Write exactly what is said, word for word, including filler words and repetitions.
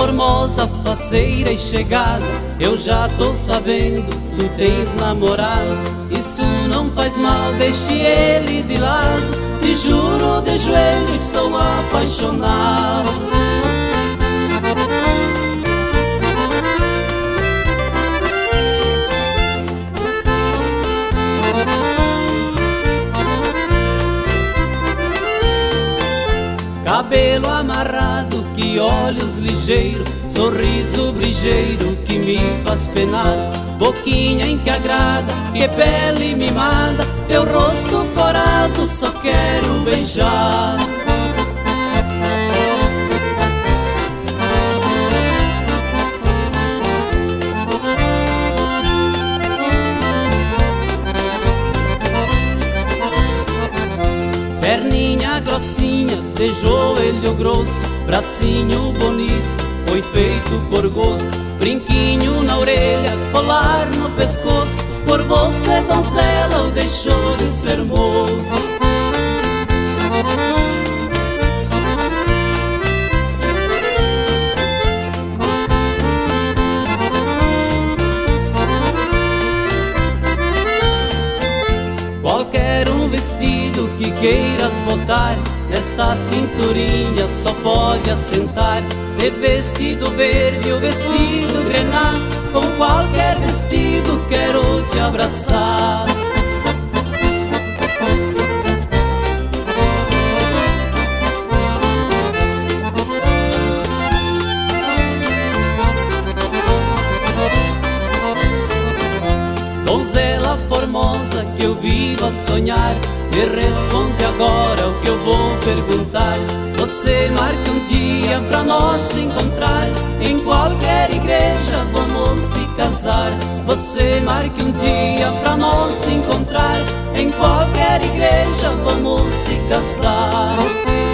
formosa, faceira e chegada, eu já tô sabendo, tu tens namorado. Isso não faz mal, deixe ele de lado. Te juro de joelho, estou apaixonado. Cabelo amarrado, que olhos ligeiros, sorriso brigeiro que me faz penar. Boquinha em que agrada, que pele mimada, teu rosto corado só quero beijar. Perninha grossinha, de joelho grosso, bracinho bonito, foi feito por gosto. Brinquinho na orelha, colar no pescoço, por você, donzela, deixou de ser moço. Qualquer um vestido que queiras botar, nesta cinturinha só pode assentar. De vestido verde ou vestido grená, com qualquer vestido quero te abraçar. Donzela formosa que eu vivo a sonhar, me responde agora o que eu vou perguntar. Você marca um dia pra nós se encontrar, em qualquer igreja vamos se casar. Você marque um dia pra nós se encontrar, em qualquer igreja vamos se casar.